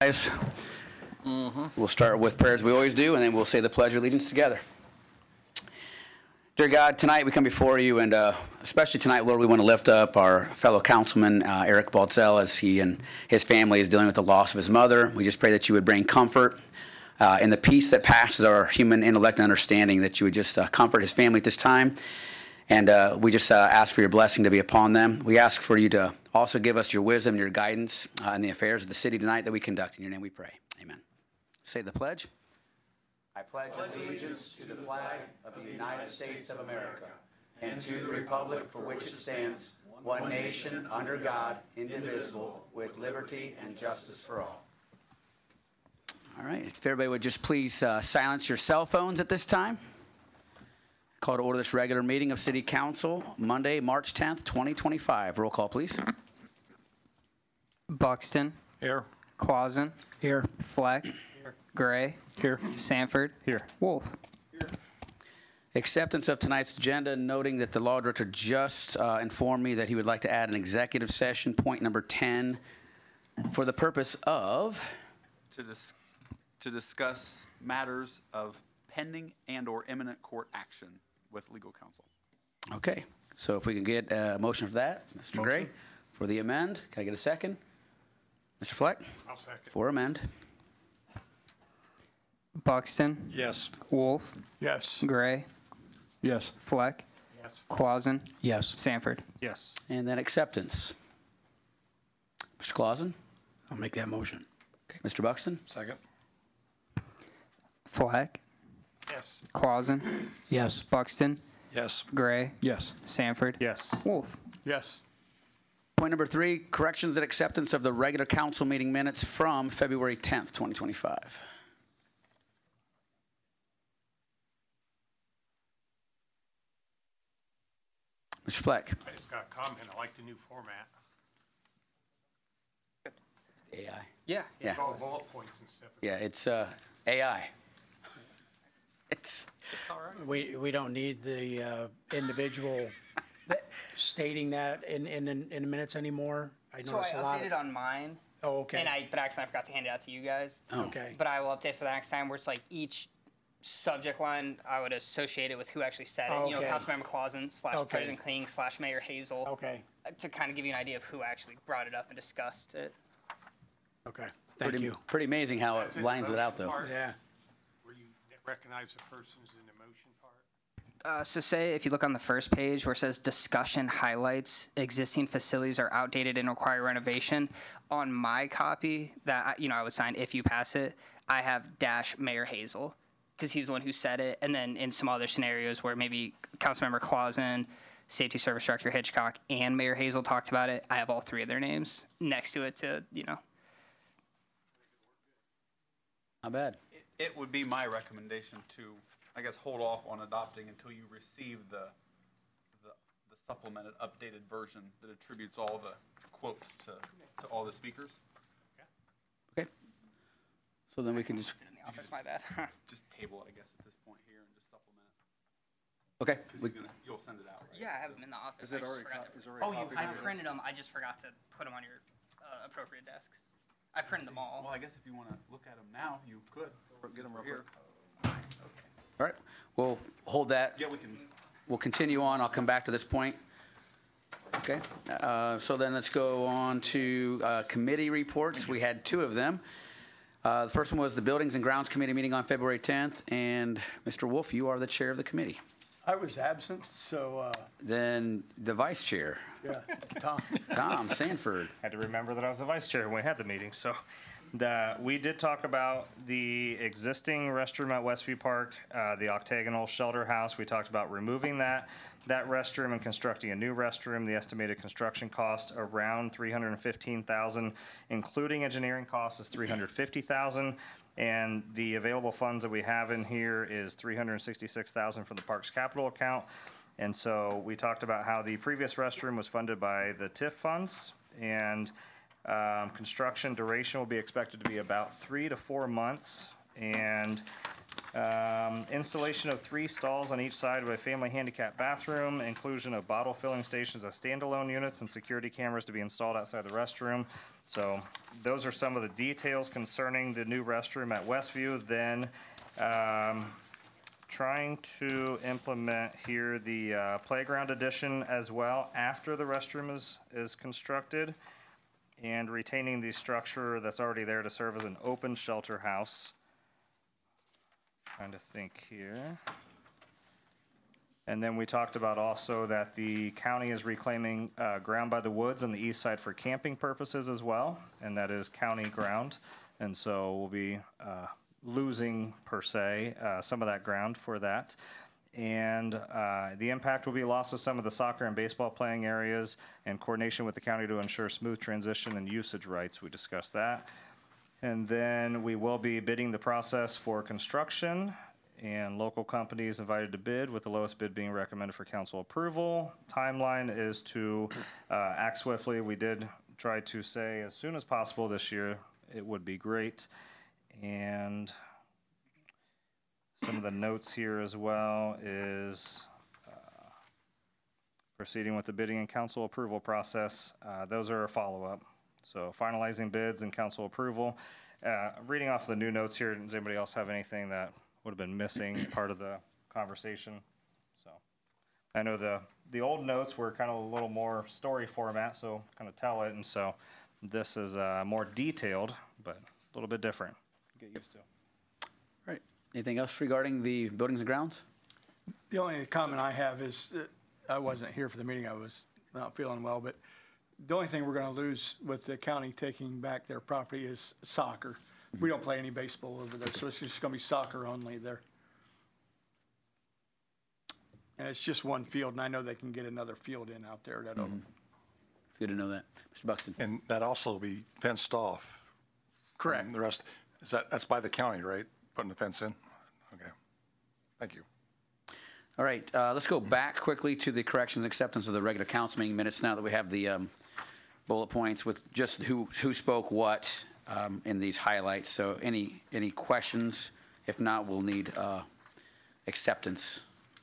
rise. We'll start with prayers we always do, and then we'll say the Pledge of Allegiance together. Dear God, tonight we come before you, and especially tonight, Lord, we want to lift up our fellow councilman, Eric Baltzell, as he and his family is dealing with the loss of his mother. We just pray that you would bring comfort and the peace that passes our human intellect and understanding, that you would just comfort his family at this time. And we just ask for your blessing to be upon them. We ask for you to also give us your wisdom and your guidance in the affairs of the city tonight that we conduct. In your name we pray. Amen. Say the pledge. I pledge allegiance to the flag of the United States of America and to the republic for which it stands, one nation, under God, indivisible, with liberty and justice for all. All right. If everybody would just please silence your cell phones at this time. Call to order this regular meeting of City Council, Monday, March 10th, 2025. Roll call, please. Buxton. Here. Clausen. Here. Fleck. Here. Gray. Here. Sanford. Here. Wolf. Here. Acceptance of tonight's agenda, noting that the law director just informed me that he would like to add an executive session, point number 10, for the purpose of to discuss matters of pending and or imminent court action with legal counsel. Okay, so if we can get a motion for that, Mr. Gray, for the amend. Can I get a second? Mr. Fleck? I'll second. For amend. Buxton. Yes. Wolf. Yes. Gray. Yes. Fleck. Yes. Clausen. Yes. Sanford. Yes. And then acceptance. Mr. Clausen? I'll make that motion. Okay, Mr. Buxton? Second. Fleck. Yes. Clausen. Yes. Buxton. Yes. Gray. Yes. Sanford. Yes. Wolf. Yes. Point number 3, corrections and acceptance of the regular council meeting minutes from February 10th, 2025. Mr. Fleck. I just got a comment. I like the new format. AI. Yeah. Yeah. All bullet points and stuff. Yeah, it's AI. It's All right. We don't need the individual stating that in the minutes anymore. I So I noticed a lot. updated on mine, Oh, okay. but accidentally I forgot to hand it out to you guys. Okay. But I will update for the next time, where it's like each subject line I would associate it with who actually said it. You know, Okay. Councilmember Clausen / Okay. President Kling / Mayor Hazel. Okay. To kind of give you an idea of who actually brought it up and discussed it. Okay. Thank you. pretty amazing how That's it in the lines it out, motion though. part, Yeah. Where you recognize the persons in the motion part. So say if you look on the first page where it says discussion highlights existing facilities are outdated and require renovation, on my copy that I would sign if you pass it, I have - Mayor Hazel, because he's the one who said it. And then in some other scenarios where maybe Councilmember Clausen, Safety Service Director Hitchcock, and Mayor Hazel talked about it, I have all three of their names next to it to. Not bad. It would be my recommendation to, I guess, hold off on adopting until you receive the supplemented, updated version that attributes all the quotes to all the speakers. Okay. So then we can just, In the office, my bad. Just table it, I guess, at this point here and just supplement it. okay. Because you'll send it out, right? Yeah, I have them in the office. Is it I just already forgot co- is to- already Oh, copied I in yours? printed them. I just forgot to put them on your appropriate desks. I printed them all. Well, I guess if you want to look at them now, you could. Get them here. All right. We'll hold that. Yeah, we can. We'll continue on. I'll come back to this point. Okay. So then let's go on to committee reports. We had 2 of them. The first one was the Buildings and Grounds Committee meeting on February 10th. And Mr. Wolf, you are the chair of the committee. I was absent, so Then the vice chair, yeah. Tom. Tom Sanford. Had to remember that I was the vice chair when we had the meeting. So we did talk about the existing restroom at Westview Park, the octagonal shelter house. We talked about removing that restroom and constructing a new restroom. The estimated construction cost around $315,000, including engineering costs, is $350,000. And the available funds that we have in here is $366,000 from the Parks Capital account. And so we talked about how the previous restroom was funded by the TIF funds, and construction duration will be expected to be about 3 to 4 months. And installation of 3 stalls on each side of a family handicap bathroom, inclusion of bottle filling stations as standalone units, and security cameras to be installed outside the restroom. So those are some of the details concerning the new restroom at Westview. Then trying to implement here the playground addition as well after the restroom is constructed, and retaining the structure that's already there to serve as an open shelter house. Trying to think here. And then we talked about also that the county is reclaiming ground by the woods on the east side for camping purposes as well, and that is county ground. And so we'll be losing, per se, some of that ground for that. And the impact will be loss of some of the soccer and baseball playing areas, and coordination with the county to ensure smooth transition and usage rights. We discussed that. And then we will be bidding the process for construction, and local companies invited to bid, with the lowest bid being recommended for council approval. Timeline is to act swiftly. We did try to say as soon as possible this year. It would be great. And some of the notes here as well is proceeding with the bidding and council approval process. Those are a follow-up. So finalizing bids and council approval. Reading off the new notes here, does anybody else have anything that would have been missing part of the conversation? So I know the old notes were kind of a little more story format, so kind of tell it, and so this is more detailed, but a little bit different. Get used to. All right. Anything else regarding the buildings and grounds? The only comment I have is that I wasn't here for the meeting. I was not feeling well, but the only thing we're going to lose with the county taking back their property is soccer. We don't play any baseball over there, so it's just going to be soccer only there. And it's just one field, and I know they can get another field in out there. That'll. Good to know that. Mr. Buxton. And that also will be fenced off. Correct. The rest, that's by the county, right? Putting the fence in? Okay. Thank you. All right, let's go back quickly to the corrections and acceptance of the regular council meeting minutes now that we have the bullet points with just who spoke what in these highlights. So any questions? If not, we'll need acceptance.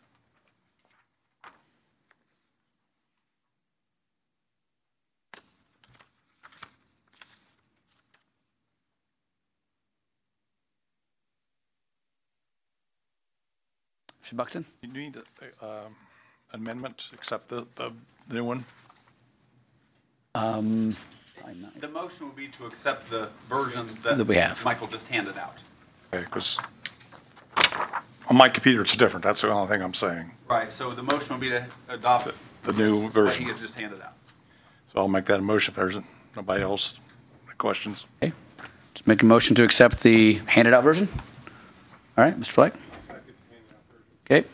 Mr. Buxton? You need amendment, accept the new one? The motion would be to accept the version that we have. Michael just handed out. Okay, because on my computer it's different. That's the only thing I'm saying. Right, so the motion would be to adopt The new what version. he has just handed out. So I'll make that a motion if there's nobody else questions. Okay. Let's make a motion to accept the handed out version. All right, Mr. Fleck? Okay.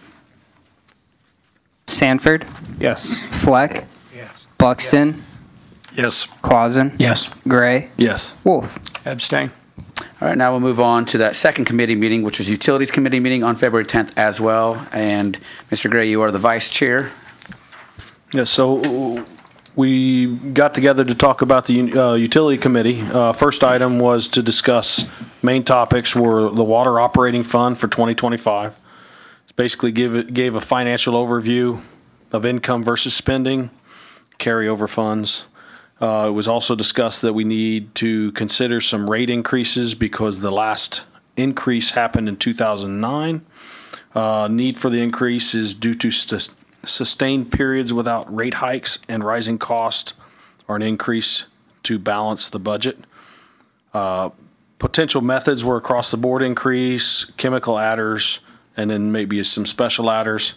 Sanford, Yes. Fleck, Yes. Buxton, Yes. Clausen, Yes. Gray, Yes. Wolf. Abstain. All right, now we'll move on to that second committee meeting, which was Utilities Committee meeting on February 10th as well. And Mr. Gray, you are the vice chair. Yes, so we got together to talk about the utility committee. First item was to discuss main topics were the water operating fund for 2025. It's basically gave a financial overview of income versus spending, carryover funds. It was also discussed that we need to consider some rate increases because the last increase happened in 2009. Need for the increase is due to sustained periods without rate hikes and rising costs, or an increase to balance the budget. Potential methods were across the board increase, chemical adders, and then maybe some special adders.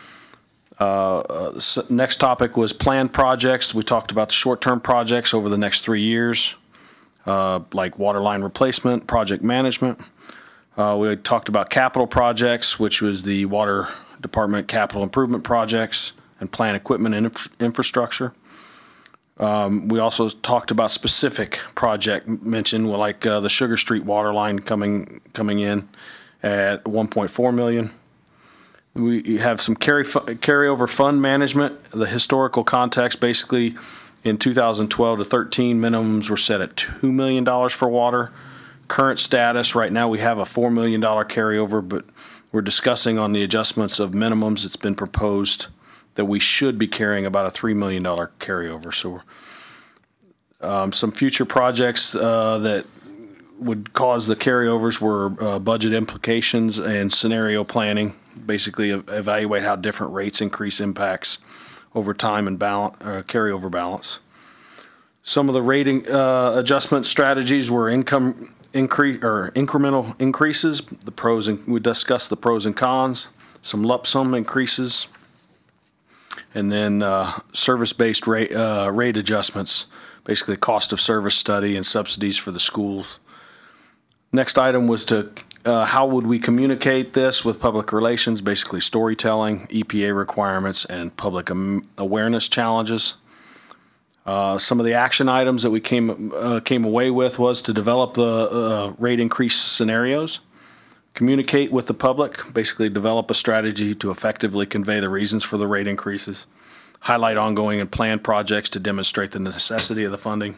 Next topic was planned projects. We talked about the short-term projects over the next 3 years, like water line replacement, project management. We talked about capital projects, which was the water department capital improvement projects and plant equipment and infrastructure. We also talked about specific project mentioned, like the Sugar Street water line coming in at $1.4 million. We have some carryover fund management. The historical context, basically in 2012 to 13, minimums were set at $2 million for water. Current status, right now we have a $4 million carryover, but we're discussing on the adjustments of minimums. It's been proposed that we should be carrying about a $3 million carryover. So Some future projects that would cause the carryovers were budget implications and scenario planning. Basically, evaluate how different rates increase impacts over time and carryover balance. Some of the rating adjustment strategies were income increase or incremental increases. We discussed the pros and cons. Some lump sum increases, and then service-based rate adjustments. Basically, cost of service study and subsidies for the schools. Next item was to how would we communicate this with public relations, basically storytelling, EPA requirements, and public awareness challenges. Some of the action items that we came away with was to develop the rate increase scenarios, communicate with the public, basically develop a strategy to effectively convey the reasons for the rate increases, highlight ongoing and planned projects to demonstrate the necessity of the funding.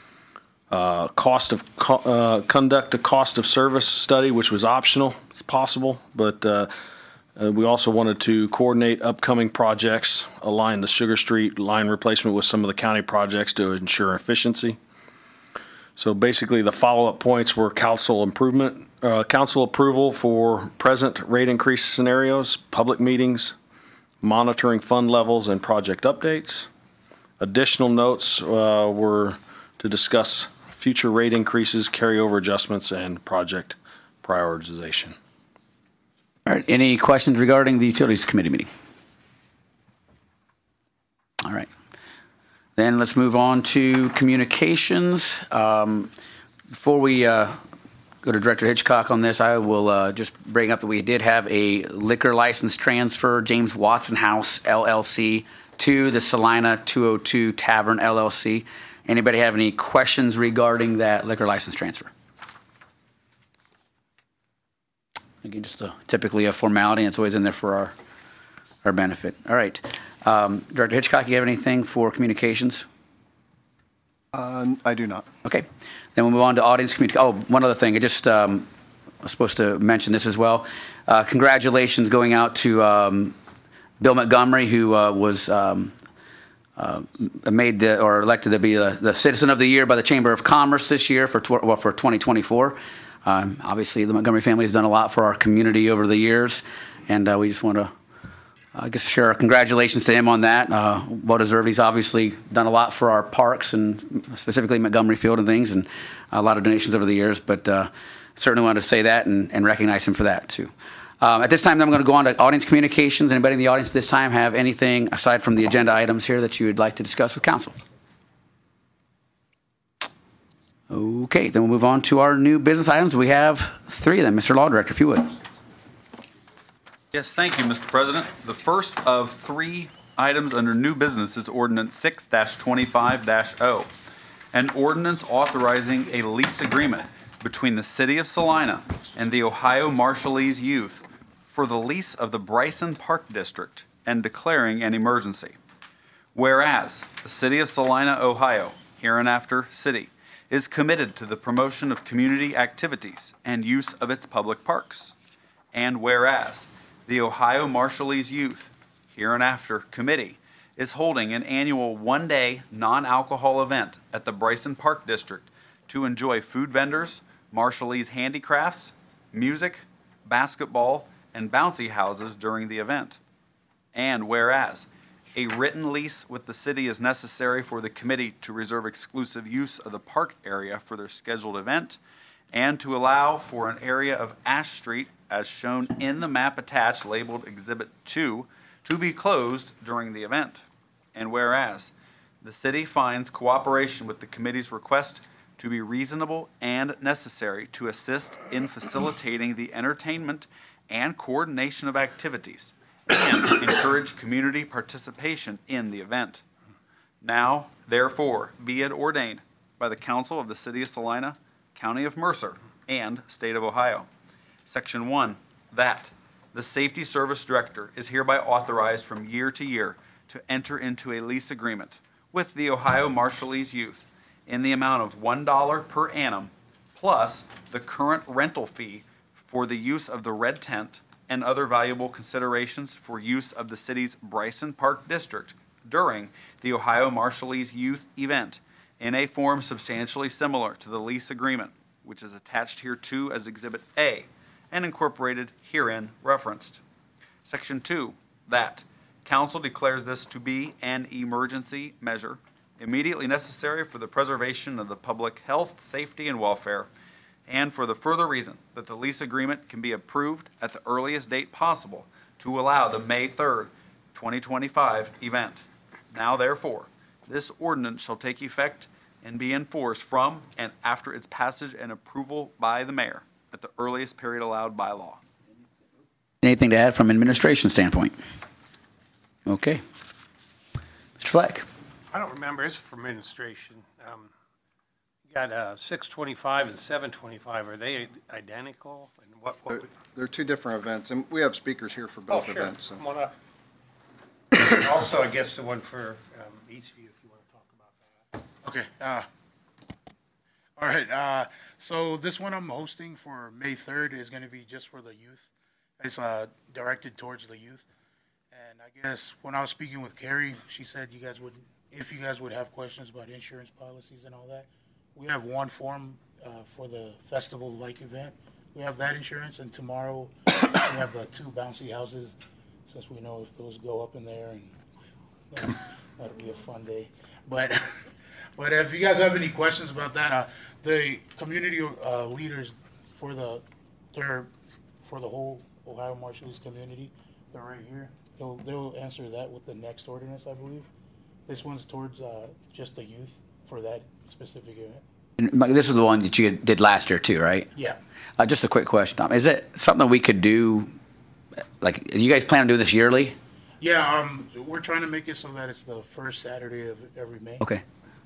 Conduct a cost of service study, which was optional. It's possible, but we also wanted to coordinate upcoming projects, align the Sugar Street line replacement with some of the county projects to ensure efficiency. So basically, the follow-up points were council approval for present rate increase scenarios, public meetings, monitoring fund levels, and project updates. Additional notes were to discuss future rate increases, carryover adjustments, and project prioritization. All right, any questions regarding the Utilities Committee meeting? All right. Then let's move on to communications. Before we go to Director Hitchcock on this, I will just bring up that we did have a liquor license transfer, James Watson House LLC, to the Salina 202 Tavern LLC. Anybody have any questions regarding that liquor license transfer? Again, just typically a formality, and it's always in there for our benefit. All right. Director Hitchcock, you have anything for communications? I do not. Okay. Then we'll move on to audience communication. Oh, one other thing. I just was supposed to mention this as well. Congratulations going out to Bill Montgomery, who was elected to be the Citizen of the Year by the Chamber of Commerce this year for 2024. Obviously, the Montgomery family has done a lot for our community over the years, and we just want to, share our congratulations to him on that. Well deserved. He's obviously done a lot for our parks and specifically Montgomery Field and things, and a lot of donations over the years. But certainly wanted to say that and recognize him for that too. At this time, I'm going to go on to audience communications. Anybody in the audience at this time have anything aside from the agenda items here that you would like to discuss with council? Okay, then we'll move on to our new business items. We have 3 of them. Mr. Law Director, if you would. Yes, thank you, Mr. President. The first of 3 items under new business is Ordinance 6-25-0, an ordinance authorizing a lease agreement between the City of Salina and the Ohio Marshallese Youth for the lease of the Bryson Park District and declaring an emergency. Whereas the City of Salina, Ohio, hereinafter City, is committed to the promotion of community activities and use of its public parks. And whereas the Ohio Marshallese Youth, hereinafter Committee, is holding an annual 1-day non-alcohol event at the Bryson Park District to enjoy food vendors, Marshallese handicrafts, music, basketball, and bouncy houses during the event. And whereas a written lease with the city is necessary for the committee to reserve exclusive use of the park area for their scheduled event and to allow for an area of Ash Street as shown in the map attached labeled Exhibit 2 to be closed during the event. And whereas the city finds cooperation with the committee's request to be reasonable and necessary to assist in facilitating the entertainment and coordination of activities and encourage community participation in the event. Now, therefore, be it ordained by the Council of the City of Salina, County of Mercer, and State of Ohio. Section 1, that the Safety Service Director is hereby authorized from year to year to enter into a lease agreement with the Ohio Marshallese Youth in the amount of $1 per annum plus the current rental fee for the use of the red tent and other valuable considerations for use of the city's Bryson Park District during the Ohio Marshallese Youth event in a form substantially similar to the lease agreement, which is attached hereto as Exhibit A and incorporated herein referenced. Section 2, that council declares this to be an emergency measure immediately necessary for the preservation of the public health, safety, and welfare, and for the further reason that the lease agreement can be approved at the earliest date possible to allow the May 3rd, 2025 event. Now therefore, this ordinance shall take effect and be enforced from and after its passage and approval by the mayor at the earliest period allowed by law. Anything to add from administration standpoint? Okay. Mr. Fleck? I don't remember, it's for administration. You got 625 and 725, are they identical? And what They're two different events, and we have speakers here for both sure. events. So. Come on up. Also, I guess the one for Eastview, if you want to talk about that. Okay. All right. So this one I'm hosting for May 3rd is going to be just for the youth. It's directed towards the youth. And I guess when I was speaking with Carrie, she said if you guys would have questions about insurance policies and all that, we have one form for the festival-like event. We have that insurance, and tomorrow we have the 2 bouncy houses, since we know if those go up in there, and that'll be a fun day. But if you guys have any questions about that, the community leaders for the whole Ohio Marshallese community, they're right here. They'll answer that with the next ordinance, I believe. This one's towards just the youth for that specific event. And this was the one that you did last year too, right? Yeah. Just a quick question, Tom. Is it something we could do, like, you guys plan on doing this yearly? Yeah, we're trying to make it so that it's the first Saturday of every May. Okay.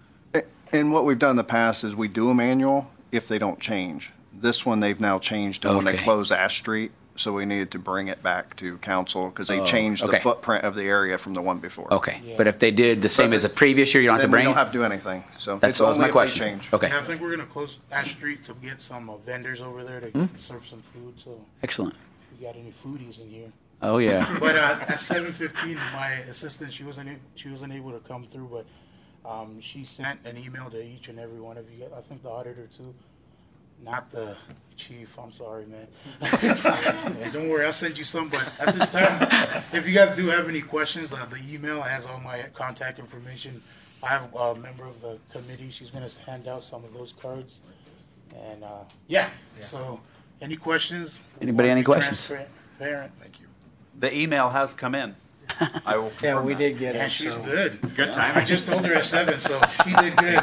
And what we've done in the past is we do them annual if they don't change. This one they've now changed to when they Okay. close Ash Street, so we needed to bring it back to council because they changed okay. the footprint of the area from the one before. Okay. Yeah. But if they did the same as the previous year, you don't have to Then bring we it? don't have to do anything. So That's it's what was only my if question. they change. Okay. Yeah, I think we're going to close Ash Street to get some vendors over there to serve some food. So Excellent. if you got any foodies in here. Oh, yeah. But at 7:15, my assistant, she wasn't able to come through, but she sent an email to each and every one of you. I think the auditor too, not the chief. I'm sorry, man. Yeah, don't worry, I'll send you some. But at this time, if you guys do have any questions, the email has all my contact information. I have a member of the committee. She's going to hand out some of those cards. And yeah. So any questions? Anybody any questions? Transparent. Thank you. The email has come in. I will Yeah, confirm we that. did get it. Yeah, she's so- good. Good I timing. just told her at 7, so she did good.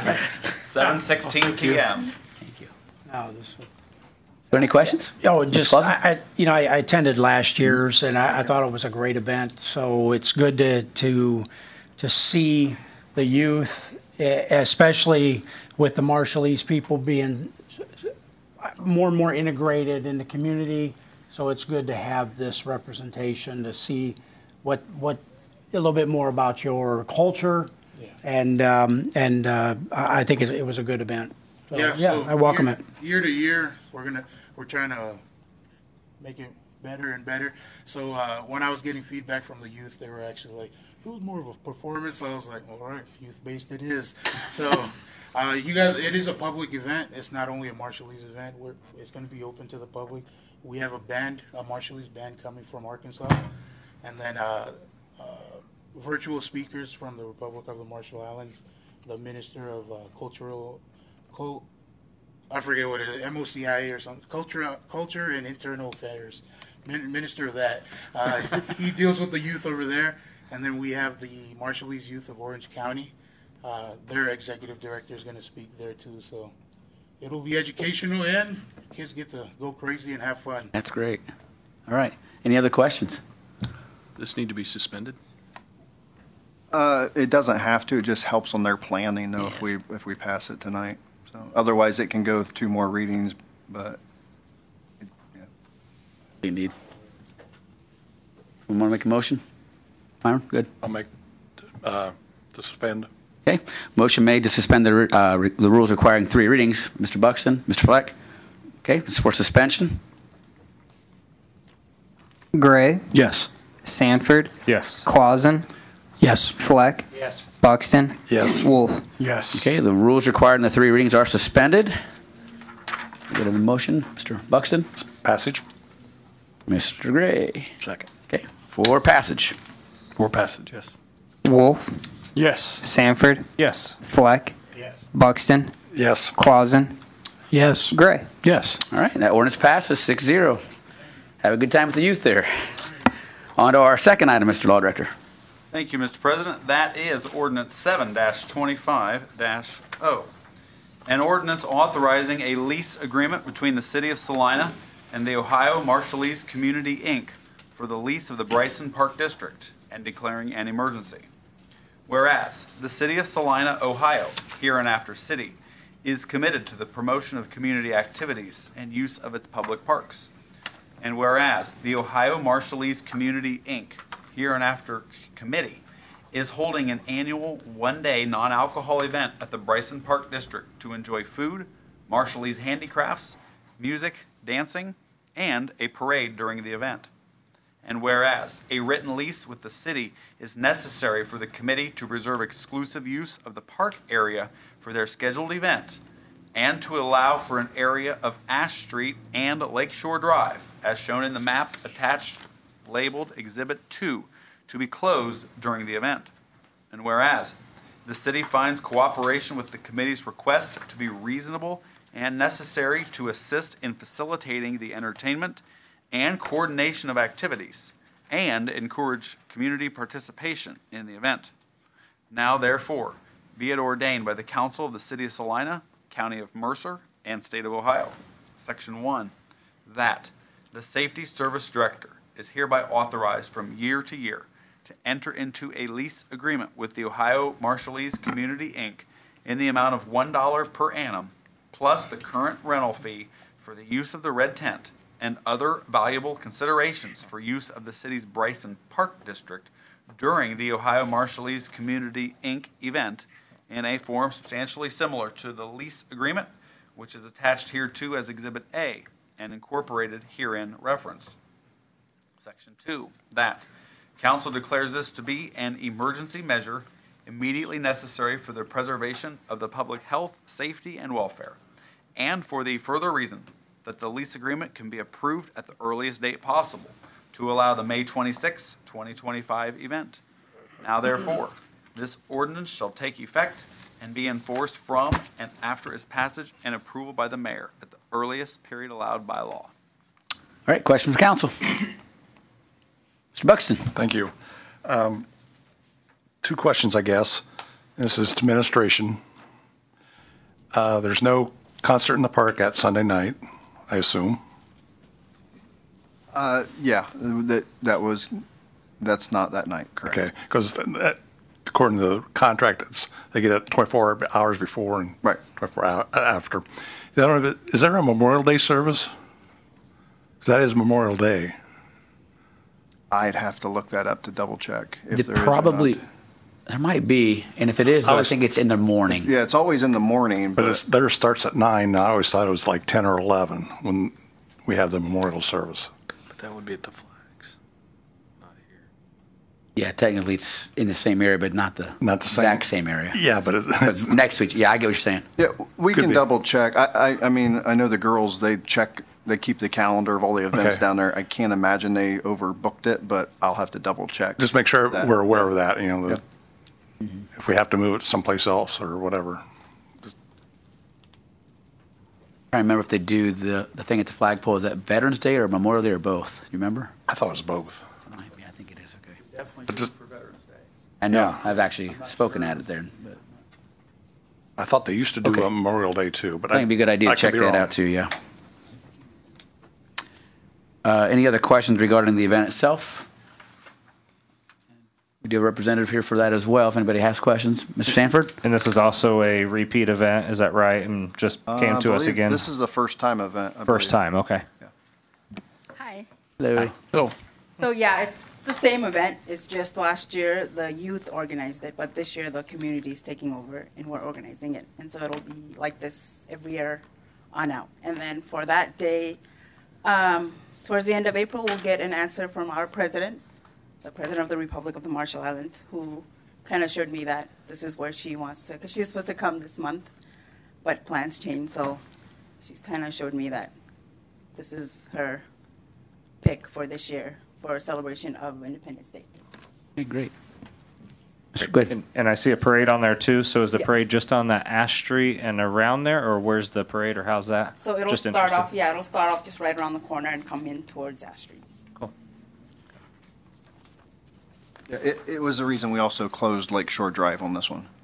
7:16 p.m. Thank you. No, this, Are there any questions? oh, just, Clausen? I attended last year's, and I thought it was a great event. So it's good to see the youth, especially with the Marshallese people being more and more integrated in the community. So it's good to have this representation to see what a little bit more about your culture, Yeah. and I think it was a good event. So, So I welcome it. Year to year, we're trying to make it better and better. So when I was getting feedback from the youth, they were actually like, "It was more of a performance." I was like, "All right, youth based it is." So you guys, it is a public event. It's not only a Marshallese event. It's going to be open to the public. We have a Marshallese band coming from Arkansas, and then virtual speakers from the Republic of the Marshall Islands, the Minister of I forget what it is, MOCIA or something, Culture and Internal Affairs, Minister of that. He deals with the youth over there, and then we have the Marshallese Youth of Orange County. Their executive director is going to speak there too, so it'll be educational and kids get to go crazy and have fun. That's great. All right. Any other questions? Does this need to be suspended? It doesn't have to. It just helps on their planning, though, if we pass it tonight. So otherwise, it can go with 2 more readings. But You need. Want to make a motion? Myron, good. I'll make, to suspend. Okay. Motion made to suspend the rules requiring 3 readings. Mr. Buxton, Mr. Fleck. Okay. This is for suspension. Gray, Yes. Sanford, Yes. Clausen, Yes. Fleck, Yes. Buxton. Yes. Wolf. Yes. Okay, the rules required in the 3 readings are suspended. Get a motion, Mr. Buxton, Passage? Mr. Gray. Second. Okay, for passage. For passage, yes. Wolf. Yes. Sanford. Yes. Fleck. Yes. Buxton. Yes. Clausen. Yes. Gray. Yes. All right, that ordinance passes 6-0. Have a good time with the youth there. On to our second item, Mr. Law Director. Thank you, Mr. President. That is ordinance 7-25-0. An ordinance authorizing a lease agreement between the City of Salina and the Ohio Marshallese Community, Inc. for the lease of the Bryson Park District and declaring an emergency. Whereas the City of Salina, Ohio, hereinafter city, is committed to the promotion of community activities and use of its public parks. And whereas the Ohio Marshallese Community, Inc., hereinafter committee, is holding an annual one-day non-alcohol event at the Bryson Park District to enjoy food, Marshallese handicrafts, music, dancing, and a parade during the event. And whereas a written lease with the city is necessary for the committee to reserve exclusive use of the park area for their scheduled event, and to allow for an area of Ash Street and Lakeshore Drive, as shown in the map attached labeled Exhibit 2, to be closed during the event. And whereas the city finds cooperation with the committee's request to be reasonable and necessary to assist in facilitating the entertainment and coordination of activities and encourage community participation in the event. Now therefore, be it ordained by the Council of the City of Salina, County of Mercer, and State of Ohio, Section 1, that the Safety Service Director is hereby authorized from year to year to enter into a lease agreement with the Ohio Marshallese Community, Inc. in the amount of $1 per annum, plus the current rental fee for the use of the red tent and other valuable considerations for use of the city's Bryson Park District during the Ohio Marshallese Community, Inc. event in a form substantially similar to the lease agreement, which is attached hereto as Exhibit A and incorporated herein reference. Section 2, that Council declares this to be an emergency measure immediately necessary for the preservation of the public health, safety, and welfare, and for the further reason that the lease agreement can be approved at the earliest date possible to allow the May 26, 2025 event. Now therefore, this ordinance shall take effect and be enforced from and after its passage and approval by the mayor at the earliest period allowed by law. All right, question from council. Mr. Buxton. Thank you. 2 questions, I guess. This is to administration. There's no concert in the park at Sunday night, I assume. Yeah, that's not that night, correct? Okay, because according to the contract, they get it 24 hours before and Right. 24 hours after. Is there a Memorial Day service? Because that is Memorial Day. I'd have to look that up to double check if there is or Probably, not. there might be, and if it is, I think it's in the morning. Yeah, it's always in the morning, But theirs starts at 9. I always thought it was like 10 or 11 when we have the memorial service. But that would be at the flags, not here. Yeah, technically it's in the same area, but not the Not the same. exact same area. Yeah, but But next week, yeah, I get what you're saying. yeah, we Could can be. double check. I mean, I know the girls, they keep the calendar of all the events Okay. down there. I can't imagine they overbooked it, but I'll have to double check. just make sure that. we're aware of that, you know, Yep. if we have to move it someplace else or whatever. I remember if they do the thing at the flagpole, is that Veterans Day or Memorial Day or both? Do you remember? I thought it was both. Yeah, I think it is, okay. Definitely But just- for Veterans Day. I know, Yeah. I've actually spoken at it there, but I thought they used to do Okay. a Memorial Day too, but I think it'd be a good idea I to could check be that wrong. out too, yeah. Any other questions regarding the event itself? We do have a representative here for that as well, if anybody has questions. Mr. Sanford? And this is also a repeat event, is that right? And just came I to us believe again? This is the first time event. I First believe. time, okay. Hi. Hello. Oh, So yeah, it's the same event. It's just last year the youth organized it, but this year the community is taking over and we're organizing it. And so it'll be like this every year on out. And then for that day, towards the end of April, we'll get an answer from our president, the president of the Republic of the Marshall Islands, who kind of showed me that this is where she wants to, because she was supposed to come this month, but plans changed, so she's kind of showed me that this is her pick for this year for a celebration of Independence Day. Okay, great. Good. And I see a parade on there too. So is the Yes. parade just on that Ash Street and around there, or where's the parade, or how's that? So it'll Just start interested. off, yeah, it'll start off just right around the corner and come in towards Ash Street. Cool. Yeah, it was the reason we also closed Lake Shore Drive on this one.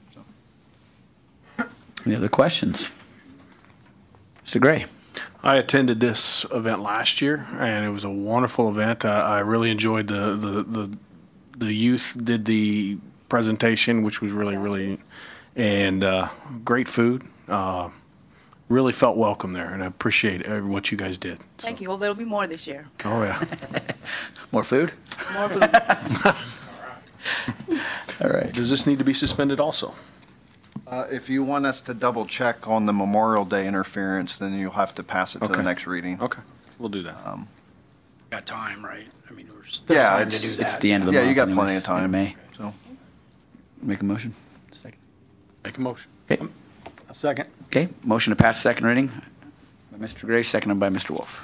Any other questions? Mr. Gray? I attended this event last year, and it was a wonderful event. I really enjoyed the youth did the presentation, which was really, and great food. Really felt welcome there, and I appreciate what you guys did. Thank you. Well, there'll be more this year. Oh yeah. More food? More food. All right. Does this need to be suspended also? If you want us to double check on the Memorial Day interference, then you'll have to pass it to the Okay. next reading. Okay, we'll do that. Got time, right? I mean, we're still Yeah, time to it's- do It's that. the end of the Yeah, month. you got anyways, plenty of time. In May. So, Make a motion? Second. Make a motion. Okay. A second. Okay, motion to pass second reading by Mr. Gray, seconded by Mr. Wolf.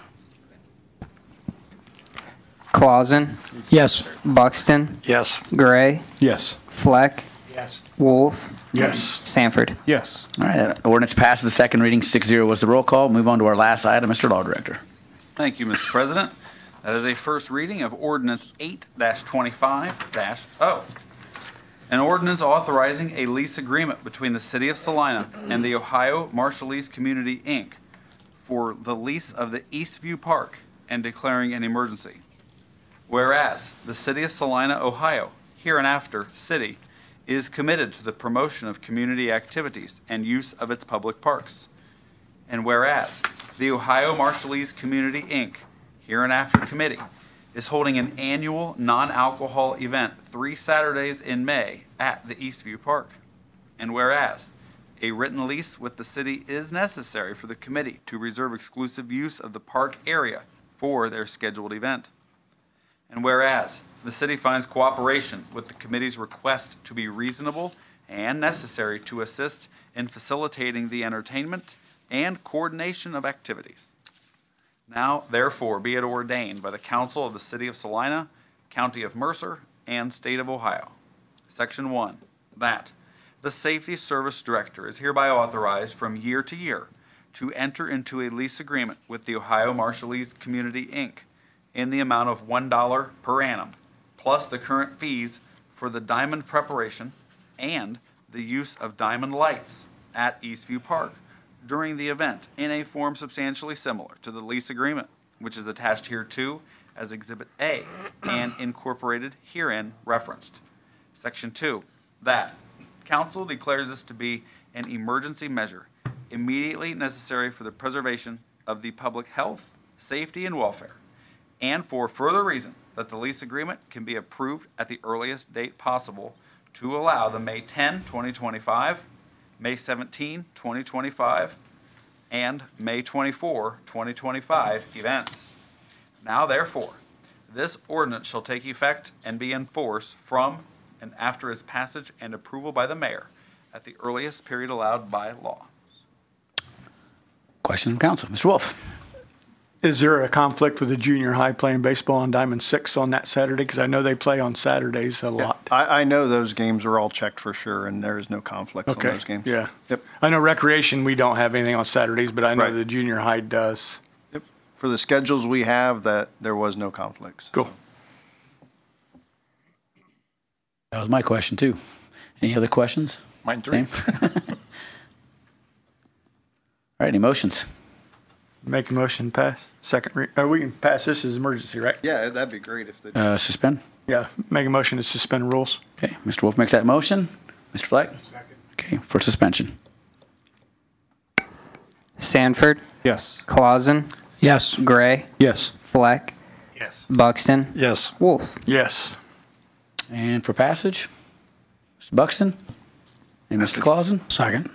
Clausen, Yes. Buxton, Yes. Gray, Yes. Fleck, Yes. Wolf, Yes. Sanford. Yes. All right, that ordinance passes the second reading, 6-0 was the roll call. Move on to our last item, Mr. Law Director. Thank you, Mr. President. That is a first reading of ordinance 8-25-0. An ordinance authorizing a lease agreement between the City of Salina and the Ohio Marshallese Community, Inc. for the lease of the Eastview Park and declaring an emergency. Whereas the City of Salina, Ohio, hereinafter City, is committed to the promotion of community activities and use of its public parks. And whereas the Ohio Marshallese Community, Inc., hereinafter committee, is holding an annual non-alcohol event 3 Saturdays in May at the Eastview Park. And whereas a written lease with the city is necessary for the committee to reserve exclusive use of the park area for their scheduled event. And whereas the city finds cooperation with the committee's request to be reasonable and necessary to assist in facilitating the entertainment and coordination of activities. Now, therefore, be it ordained by the Council of the City of Salina, County of Mercer, and State of Ohio. Section 1, that the Safety Service Director is hereby authorized from year to year to enter into a lease agreement with the Ohio Marshallese Community, Inc. in the amount of $1 per annum, plus the current fees for the diamond preparation and the use of diamond lights at Eastview Park during the event in a form substantially similar to the lease agreement, which is attached hereto as Exhibit A and incorporated herein referenced. Section 2, that Council declares this to be an emergency measure immediately necessary for the preservation of the public health, safety, and welfare, and for further reason that the lease agreement can be approved at the earliest date possible to allow the May 10, 2025, May 17, 2025, and May 24, 2025 events. Now therefore, this ordinance shall take effect and be in force from and after its passage and approval by the mayor at the earliest period allowed by law. Question from council. Mr. Wolf. Is there a conflict with the junior high playing baseball on Diamond 6 on that Saturday? Because I know they play on Saturdays a lot. I know those games are all checked for sure, and there is no conflict on Okay, those games. yeah. Yep. I know recreation, we don't have anything on Saturdays, but I know Right. the junior high does. Yep. For the schedules we have, that there was no conflicts. Cool. That was my question, too. Any other questions? Mine three. Same? All right, any motions? Make a motion, pass. Second read. We can pass this as emergency, right? Yeah, that'd be great if they. Suspend? Yeah, make a motion to suspend rules. Okay, Mr. Wolf makes that motion. Mr. Fleck? Second. Okay, for suspension. Sanford, Yes. Clausen, Yes. Gray, Yes. Fleck, Yes. Buxton, Yes. Wolf. Yes. And for passage, Mr. Buxton and Mr. Clausen? Second.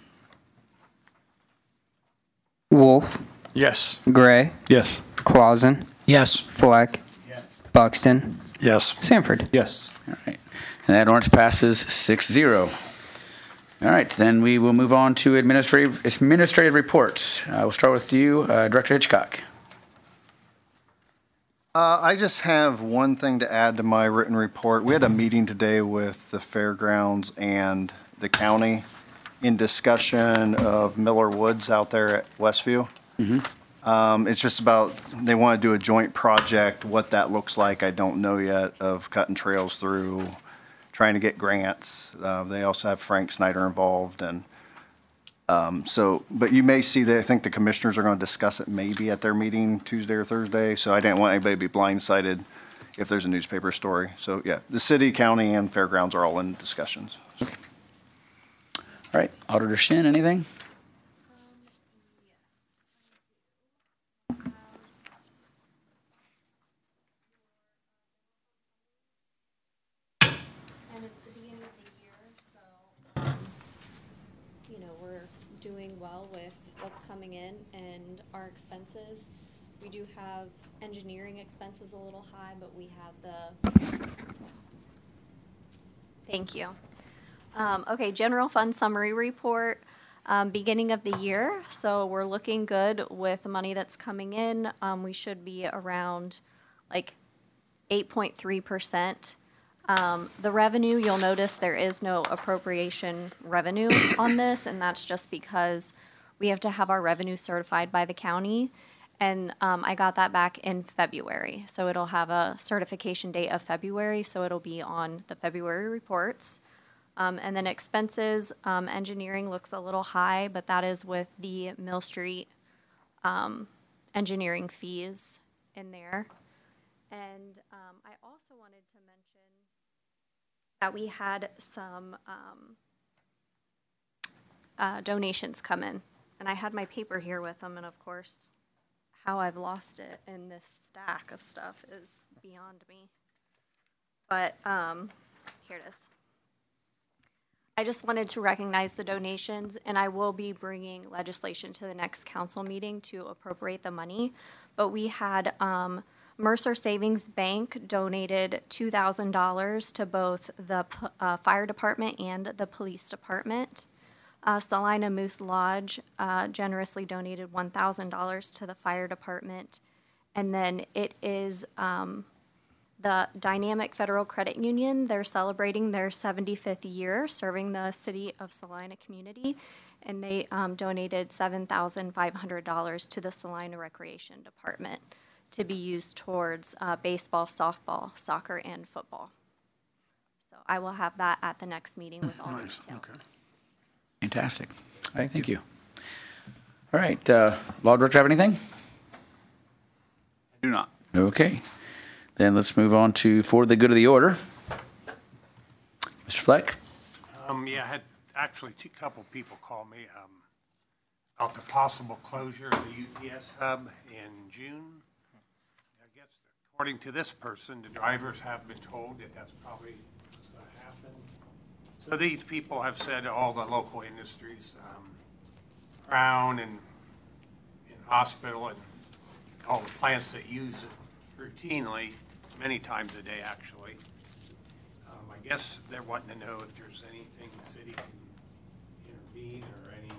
Wolf, Yes. Gray, Yes. Clausen, Yes. Fleck, Yes. Buxton, Yes. Sanford. Yes. All right. And that ordinance passes 6-0. All right, then we will move on to administrative reports. We'll start with you, Director Hitchcock. I just have one thing to add to my written report. We had a meeting today with the fairgrounds and the county in discussion of Miller Woods out there at Westview. It's just about, they want to do a joint project. What that looks like, I don't know yet, of cutting trails through, trying to get grants. They also have Frank Snyder involved. And but you may see that I think the commissioners are going to discuss it maybe at their meeting Tuesday or Thursday. So I didn't want anybody to be blindsided if there's a newspaper story. So yeah, the city, county, and fairgrounds are all in discussions. All right, Auditor Shin, anything? And it's the beginning of the year, so, you know, we're doing well with what's coming in and our expenses. We do have engineering expenses a little high, but we have the, thank you. Okay, general fund summary report, beginning of the year. So we're looking good with the money that's coming in. We should be around like 8.3%. The revenue, you'll notice there is no appropriation revenue on this, and that's just because we have to have our revenue certified by the county. And I got that back in February. So it'll have a certification date of February, so it'll be on the February reports. And then expenses, engineering looks a little high, but that is with the Mill Street engineering fees in there. And I also wanted to mention that we had some donations come in. And I had my paper here with them, and of course, how I've lost it in this stack of stuff is beyond me. But here it is. I just wanted to recognize the donations, and I will be bringing legislation to the next council meeting to appropriate the money. But we had Mercer Savings Bank donated $2,000 to both the fire department and the police department. Salina Moose Lodge generously donated $1,000 to the fire department. And then it is the Dynamic Federal Credit Union. They're celebrating their 75th year serving the city of Salina community. And they donated $7,500 to the Salina Recreation Department to be used towards baseball, softball, soccer, and football. So I will have that at the next meeting with all the details. Okay. Fantastic. All right, thank you. All right, Law Director, have anything? I do not. Okay. Then let's move on to For the Good of the Order. Mr. Fleck? Yeah, I had actually a couple people call me about the possible closure of the UPS hub in June. I guess according to this person, the drivers have been told that that's probably what's going to happen. So these people have said all the local industries, Crown and hospital and all the plants that use it routinely, many times a day actually. I guess they're wanting to know if there's anything the city can intervene or any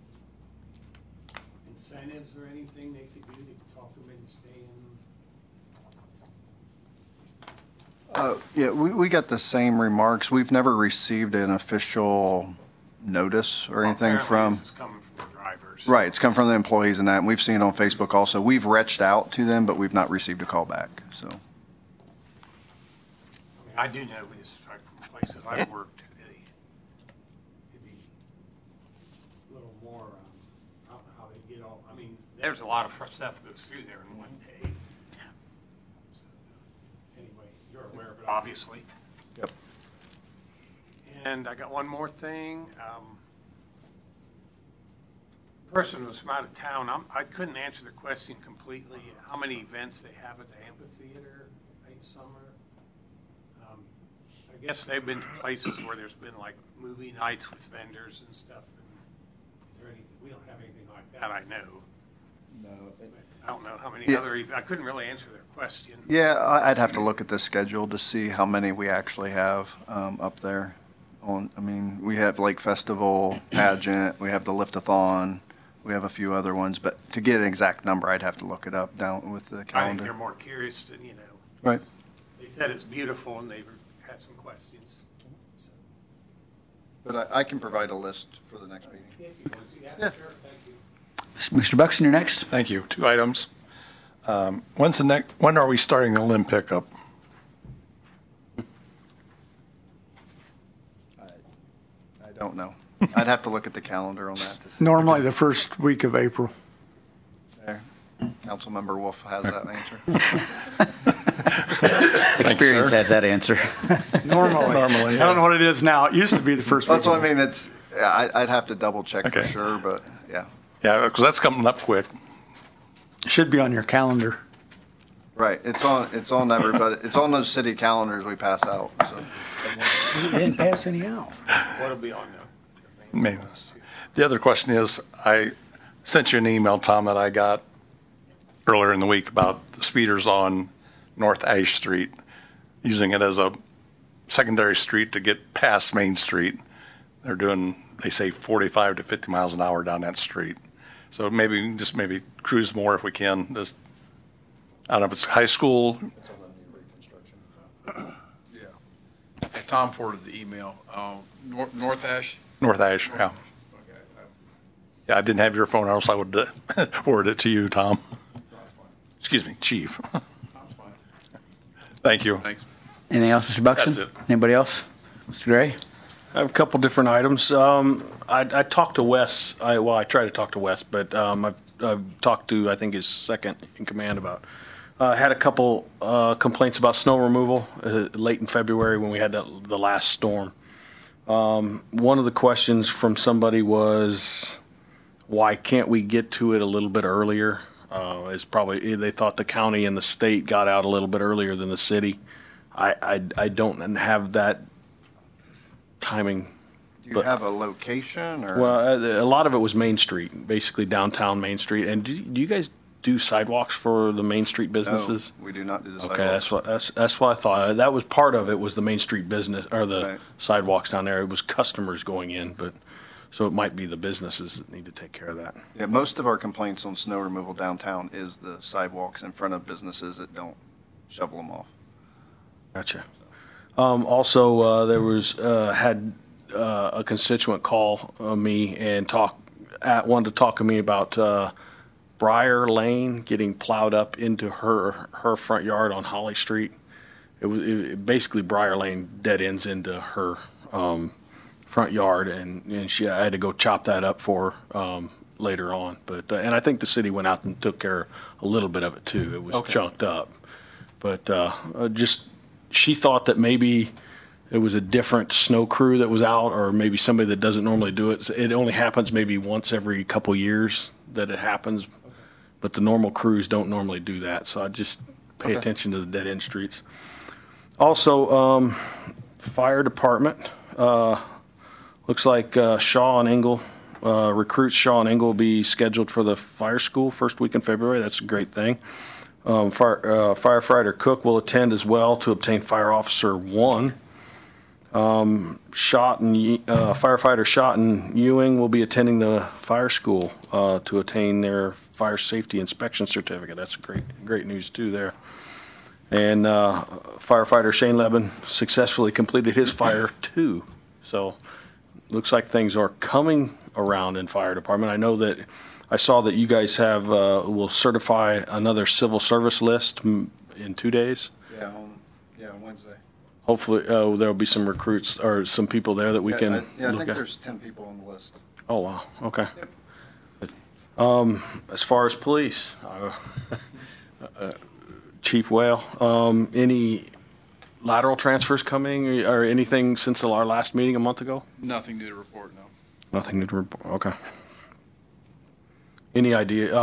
incentives or anything they could do to talk them into staying. Yeah, we got the same remarks. We've never received an official notice or anything from. This is coming from the drivers. Right, it's come from the employees and that. And we've seen it on Facebook also. We've reached out to them, but we've not received a call back. So. I do know this from places I've worked. It'd be a little more. I don't know how they get all. I mean, there's a lot of stuff that goes through there in one day. You're aware of it, obviously. Yep. And I got one more thing. Person was from out of town. I couldn't answer the question completely. How many events they have at the amphitheater late summer? I guess they've been to places where there's been like movie nights with vendors and stuff. And is there anything? We don't have anything like that, I know. I don't know how many other, I couldn't really answer their question. Yeah, I'd have to look at the schedule to see how many we actually have up there. I mean, we have Lake Festival, pageant, we have the Liftathon, we have a few other ones, but to get an exact number, I'd have to look it up down with the I think calendar. they're more curious than, Right. They said it's beautiful and they had some questions. But I can provide a list for the next meeting. Yeah, sure, thank you. Mr. Buxton, you're next. Thank you. 2 items. When are we starting the limb pickup? I don't know. I'd have to look at the calendar on that to see. Normally the first week of April. There. Councilmember Wolf has that answer. Experience has that answer. Normally. Normally, I don't know what it is now. It used to be the first week. That's what I mean. I'd have to double check for Okay. sure, but yeah. Yeah, because that's coming up quick. It should be on your calendar. Right. It's on everybody. It's on those city calendars we pass out. So. You didn't pass any out. What'll be on there? Maybe. The other question is, I sent you an email, Tom, that I got earlier in the week about the speeders on North Ash Street, using it as a secondary street to get past Main Street. They're doing, they say 45 to 50 miles an hour down that street. So maybe cruise more if we can. Just, I don't know if it's high school. Yeah. Tom forwarded the email. North Ash? North Ash, yeah. Okay. Yeah, I didn't have your phone, else I would forward it to you, Tom. Excuse me, Chief. Tom's fine. Thank you. Thanks. Anything else, Mr. Buxton? That's it. Anybody else? Mr. Gray? I have a couple different items. I talked to Wes. I tried to talk to Wes, but I've talked to, I think, his second in command about. Had a couple complaints about snow removal late in February when we had the last storm. One of the questions from somebody was, why can't we get to it a little bit earlier? Is probably they thought the county and the state got out a little bit earlier than the city. I don't have that timing. Do you have a location or? Well, a lot of it was Main Street, basically downtown Main Street. And do you guys do sidewalks for the Main Street businesses? No, we do not do the sidewalks. sidewalks. Okay, that's what I thought. That was part of it, was the Main Street business or the Right. sidewalks down there. It was customers going in, but so it might be the businesses that need to take care of that. Yeah, most of our complaints on snow removal downtown is the sidewalks in front of businesses that don't shovel them off. Gotcha. Also, there was had a constituent call me and wanted to talk to me about Briar Lane getting plowed up into her front yard on Holly Street. Basically Briar Lane dead ends into her front yard, and I had to go chop that up for later on. But and I think the city went out and took care of a little bit of it too. It was chunked up, but just she thought that maybe it was a different snow crew that was out, or maybe somebody that doesn't normally do it. It only happens maybe once every couple years that it happens, but the normal crews don't normally do that. So I just pay attention to the dead end streets. Also, fire department. Looks like Shaw and Engel, recruits Shaw and Engel will be scheduled for the fire school first week in February. That's a great thing. Firefighter Cook will attend as well to obtain Fire Officer 1. Firefighter Schott and Ewing will be attending the fire school to attain their fire safety inspection certificate. That's great news too there. And firefighter Shane Leben successfully completed his fire 2. So looks like things are coming around in fire department. I saw that you guys will certify another civil service list in 2 days. Yeah, on Wednesday. Hopefully, there'll be some recruits or some people there that we can I look think at. there's 10 people on the list. Oh, wow. Okay. As far as police, Chief Whale, any lateral transfers coming or anything since our last meeting a month ago? Nothing new to report, no. Nothing new to report. Okay. Any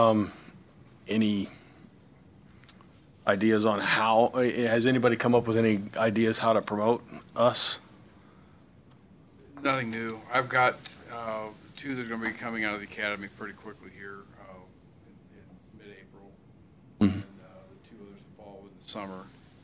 ideas on how, has anybody come up with any ideas how to promote us? Nothing new. I've got 2 that are going to be coming out of the academy pretty quickly here summer,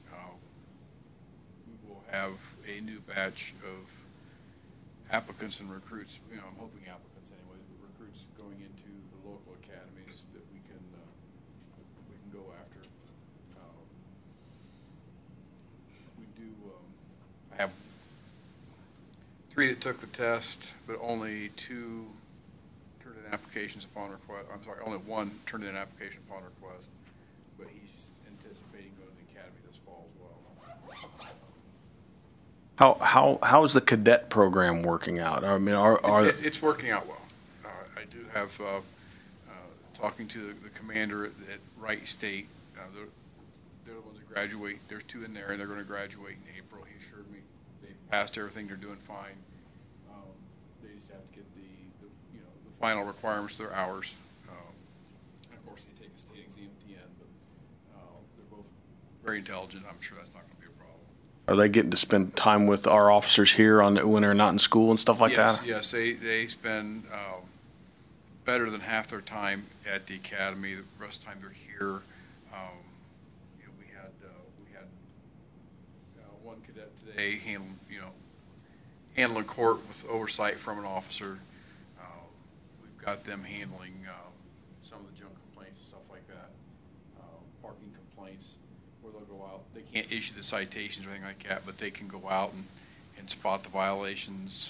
we will have a new batch of applicants and recruits, I'm hoping applicants anyway, but recruits going into the local academies that we can go after. We do, I have 3 that took the test, but only 2 turned in applications upon request. I'm sorry, only 1 turned in an application upon request, but he's anticipating going to the academy this fall as well. How is the cadet program working out? I mean, It's working out well. I do have, talking to the commander at Wright State, they're the ones that graduate. There's 2 in there, and they're going to graduate in April. He assured me they passed everything. They're doing fine. They just have to get the final requirements of their hours. And of course, they take a state exam at the end, but they're both very intelligent. I'm sure that's not going to be a problem. Are they getting to spend time with our officers here when they're not in school and stuff like that? Yes, they spend better than half their time at the academy. The rest of the time they're here. We had one cadet today handling court with oversight from an officer. We've got them handling some of the junk complaints and stuff like that, parking complaints, where they'll go out. They can't issue the citations or anything like that, but they can go out and spot the violations,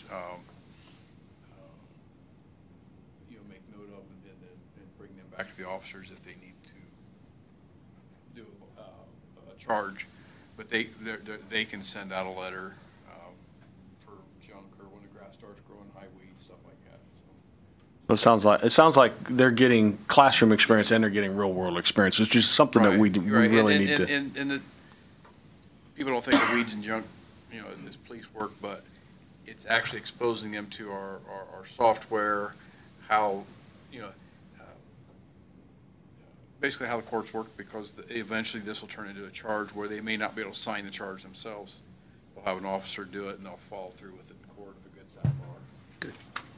make note of them, and bring them back to the officers if they need to do a charge. But they can send out a letter for junk or when the grass starts growing, high weeds, stuff like that. So it sounds like they're getting classroom experience and they're getting real world experience, which is something that we really need to. And people don't think of weeds and junk, as police work, but it's actually exposing them to our software, how basically how the courts work, because eventually this will turn into a charge where they may not be able to sign the charge themselves. They'll have an officer do it, and they'll follow through with it in court if it gets that far. Good.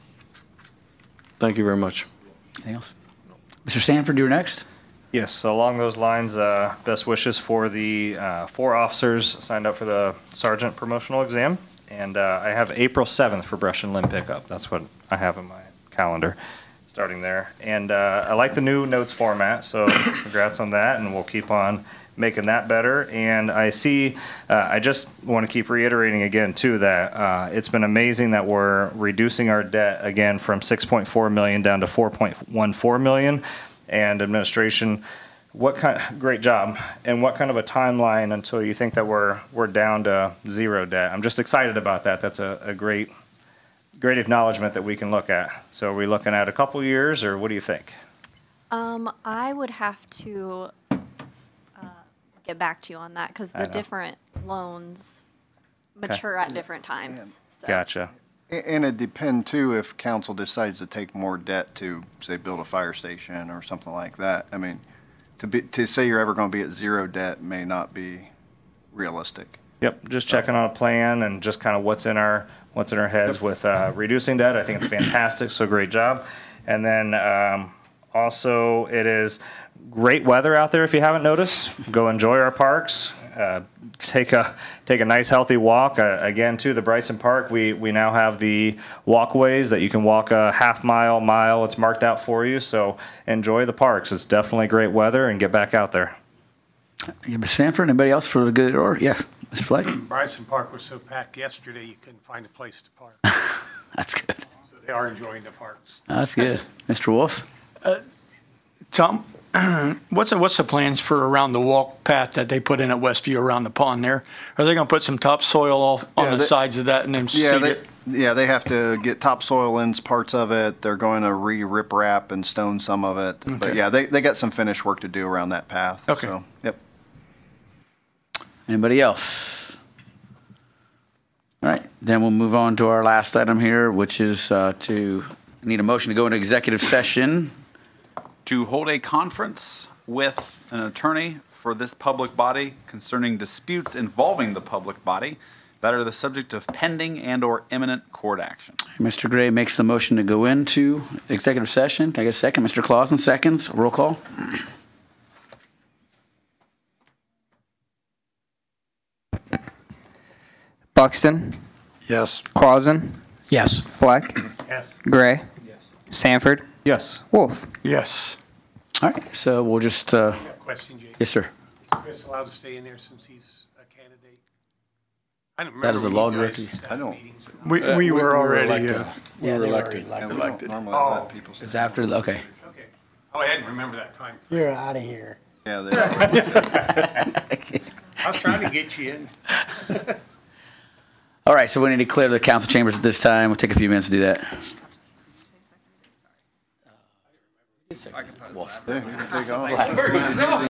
Thank you very much. Anything else? Mr. Sanford, you're next. Yes, so along those lines, best wishes for the 4 officers signed up for the sergeant promotional exam. And I have April 7th for brush and limb pickup. That's what I have in my calendar, starting there. And I like the new notes format, so congrats on that, and we'll keep on making that better. And I see, I just want to keep reiterating again, too, that it's been amazing that we're reducing our debt again from $6.4 million down to $4.14 million. And administration, great job. And what kind of a timeline until you think that we're down to 0 debt? I'm just excited about that. That's a great acknowledgement that we can look at. So are we looking at a couple years, or what do you think? I would have to get back to you on that, because the different loans mature at different times. So. Gotcha. And it depends, too, if council decides to take more debt to, say, build a fire station or something like that. I mean, to say you're ever going to be at 0 debt may not be realistic. Yep, just checking on a plan and just kind of what's in our heads with reducing debt. I think it's fantastic, so great job. And then also, it is great weather out there if you haven't noticed. Go enjoy our parks. Take a nice healthy walk. Again, to the Bryson Park, we now have the walkways that you can walk a half mile. It's marked out for you, so enjoy the parks. It's definitely great weather, and get back out there. Mr. Sanford, anybody else for the good order? Yeah, Mr. Fleck. Bryson Park was so packed yesterday you couldn't find a place to park. That's good. So they are enjoying the parks. That's good. Mr. Wolf? Tom, what's the plans for around the walk path that they put in at Westview around the pond there? Are they going to put some topsoil on the sides of that and then seed it? Yeah, they have to get topsoil in parts of it. They're going to rip wrap and stone some of it. Okay. But yeah, they got some finish work to do around that path. Okay. So, yep. Anybody else? All right, then we'll move on to our last item here, which is need a motion to go into executive session. To hold a conference with an attorney for this public body concerning disputes involving the public body that are the subject of pending and/or imminent court action. Mr. Gray makes the motion to go into executive session. Can I get a second? Mr. Clausen seconds. Roll call. Buxton, Yes. Clausen, Yes. Fleck, Yes. Gray, Sanford, Yes. Wolf. Yes. All right, so we'll just, Question, Jake. yes, sir. Is Chris allowed to stay in there since he's a candidate? I don't remember. That is the when law you guys director. used to have I don't- meetings. We were already, We were elected. Yeah, we Elected. don't normally Oh. let people. It's after, okay. Okay. Oh, I didn't remember that time frame. You're out of here. Yeah, they are. I was trying to get you in. All right, so we need to clear the council chambers at this time. We'll take a few minutes to do that. Yeah, you can take off.